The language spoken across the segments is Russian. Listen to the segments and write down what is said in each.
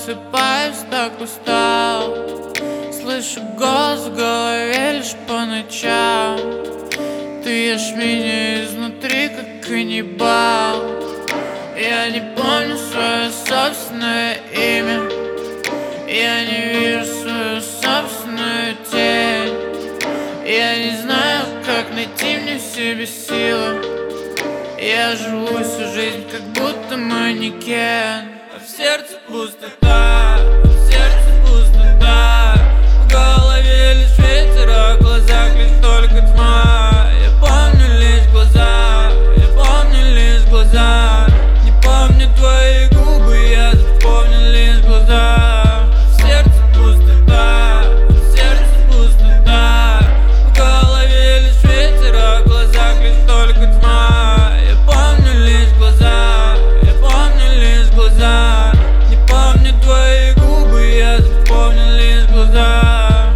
просыпаюсь, так устал. Слышу голос в голове лишь по ночам. Ты ешь меня изнутри, как каннибал. Я не помню свое собственное имя. Я не вижу свою собственную тень. Я не знаю, как найти мне в себе силы. Я живу всю жизнь, как будто манекен. А в сердце пустота, в сердце пустота. В голове лишь ветер, а в глазах лишь только тьма. Я помню лишь глаза, я помню лишь глаза. Не помню твои губы, я запомнил лишь глаза. В сердце пустота, в сердце пустота. В голове лишь ветер, а в глазах лишь только тьма. Я помню лишь глаза, я помню лишь глаза. Не помню твои губы, я запомнил лишь глаза.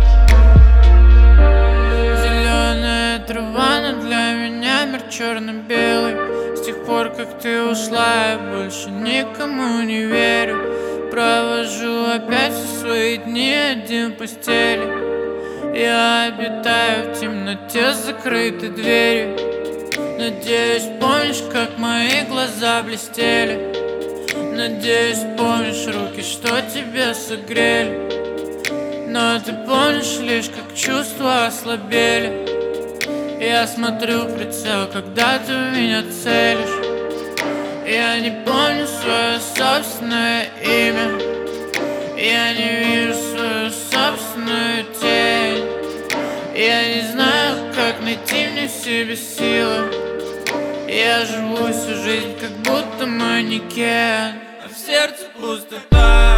Зеленая трава, но для меня мир черно-белый. С тех пор, как ты ушла, я больше никому не верю. Провожу опять все свои дни один в постели. Я обитаю в темноте с закрытой дверью. Надеюсь, помнишь, как мои глаза блестели. Надеюсь, помнишь руки, что тебя согрели. Но ты помнишь лишь, как чувства ослабели. Я смотрю в прицел, когда ты в меня целишь. Я не помню свое собственное имя. Я не вижу свою собственную тень. Я не знаю, как найти мне в себе силы. Я живу всю жизнь, как будто манекен. А в сердце пустота.